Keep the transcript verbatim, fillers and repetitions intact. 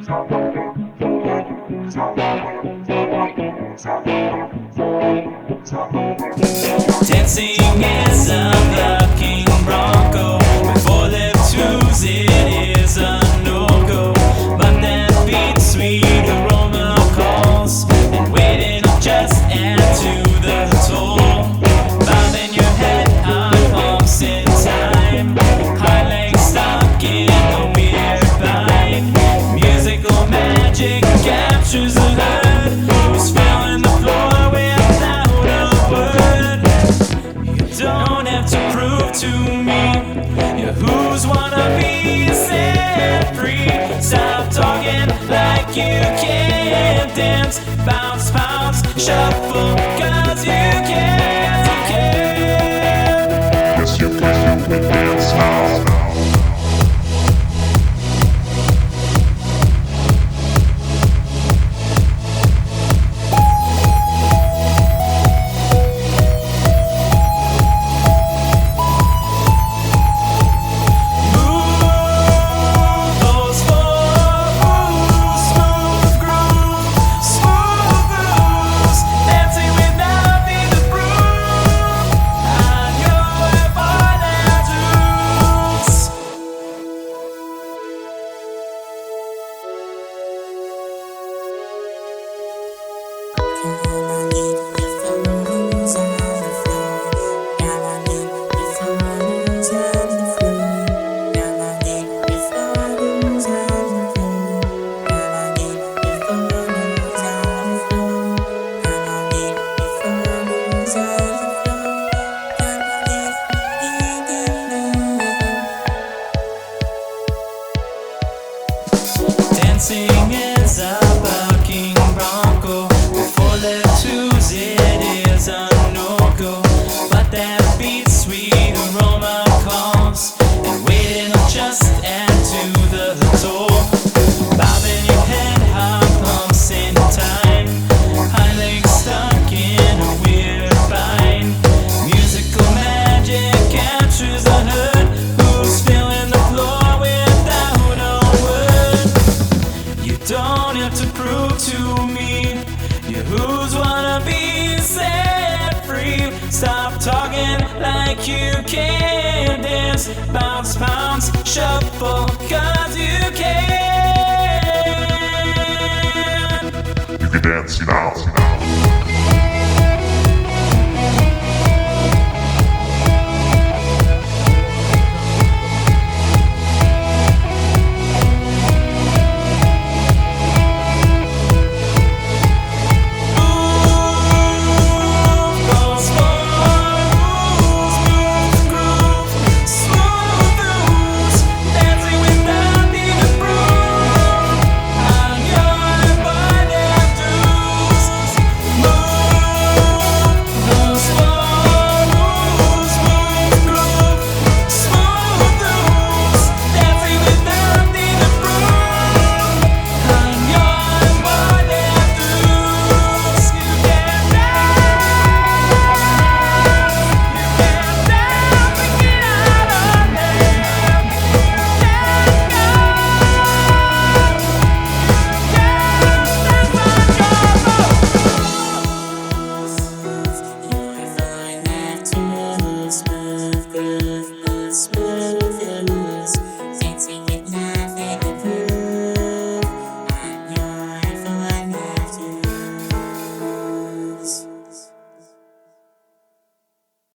Dancing is a bucking bronco. Before left twos, it is a no-go. But that beat sweet aroma calls, and waiting just add to the toll. Bobbing your head on pumps in time, high legs stuck in a weird bind. Musical magic captures the herd who's filling the floor without a word. You don't have to prove to me you're who's wanna be set free. Stop talking like you can't dance. Bounce, bounce, shuffle, cause you can't, you can't. Yes, you can, you can dance now. Dancing is a bucking bronco. Before left twos, it is a no-go. But that beat sweet aroma calls, and waiting will just add to the toll. Bobbing your head, high pumps in time, high legs stuck in a weird bind. Musical magic captures the herd who's filling the floor without a word. You don't have to prove to me you're who's wanna be set free. Stop talking like you can't dance. Bounce, pounce, shuffle, cause you can. You can dance now.